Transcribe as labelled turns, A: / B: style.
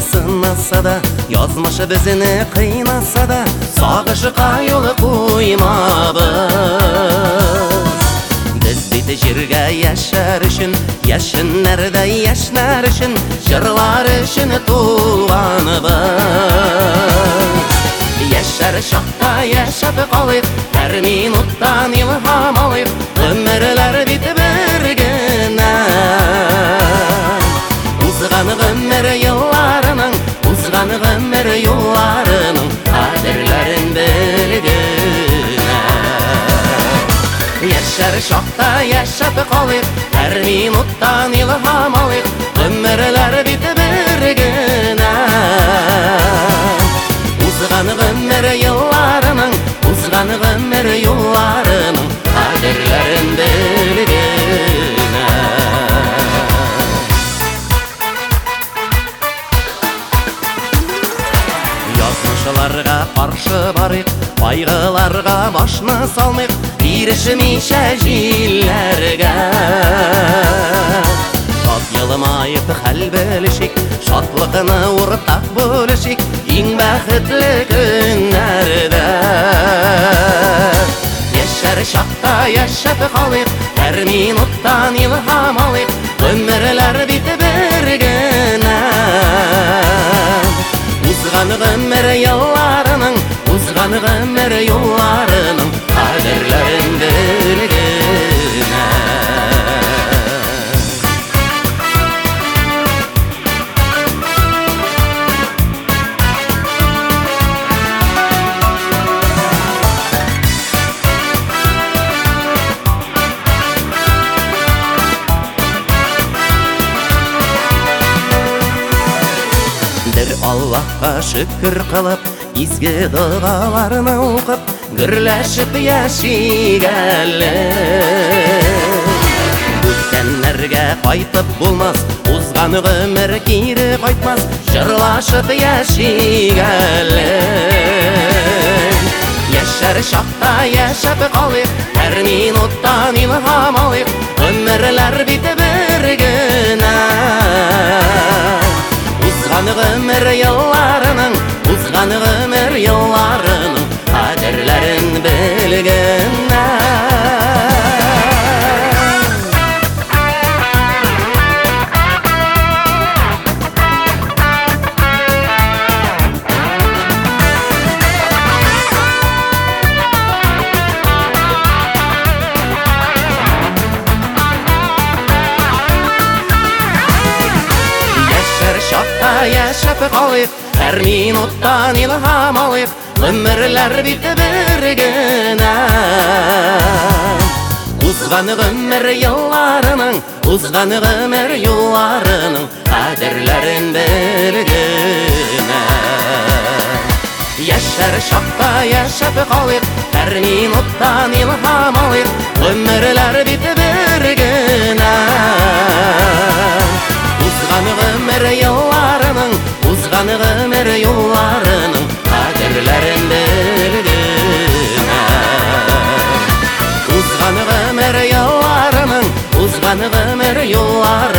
A: сынаса да, язмышы бізіні қинаса да, сағышқа жолы қоймабыз. Біз бейті жерге яшар үшін, яшынларда яшнар үшін, жырлар үшін туғаныбыз. Яшар шақта яшап қалайық, әр минуттан илхам алайық, өмірлер бейті біргіне. Узған ғөмір елларының, узған ғөмір юлларының, қадірлерін білгіне. Яшар шақта яшап қалайық, әр минуттан илхам алайық, өмірлер бейті біргіне. Узған ғөмір елларының, узған ғөмір юлларының, қадірлерін білгіне. Язмышыларға қаршы барайық, байғыларға башны салмайық, бірішімейші жиллерге. Шат елымайық хәл білішік, шатлықыны ұртақ бөлішік, ең бәхітлі күнлерде. Яшар шақта яшап қалайық, әр минуттан илхам алайық, өмірлер бейті біргіне. Узған ғөмір елларының, узған ғөмір юлларының, қадірлерін білгіне. Бір Аллахқа шүкір қылып, изгі дұғаларыны оқып, гүрләшіп яшигәлі. Өткәнләргә қайтып болмас, узған ғөмір кері қайтмас, жырлашып яшигәлі. Яшар шақта яшап қалайық, әр минуттан илхам алайық, өмірлер бейті біргіне. Узған ғөмір елларының, узған ғөмір елларының, қадірлерін білгіне. Шақта яшап қалайық, әр минуттан илхам алайық, өмірлер бейті біргіне. Узған ғөмір елларының, узған ғөмір юлларының, қадірлерін білгіне. Яшар шақта яшап қалайық, әр минуттан илхам алайық, өмірлер бейті біргіне. Узған ғөмір елларының, узған ғөмір юлларының, қадірлерін білгіне. Узған ғөмір елларының, узған ғөмір юлларының,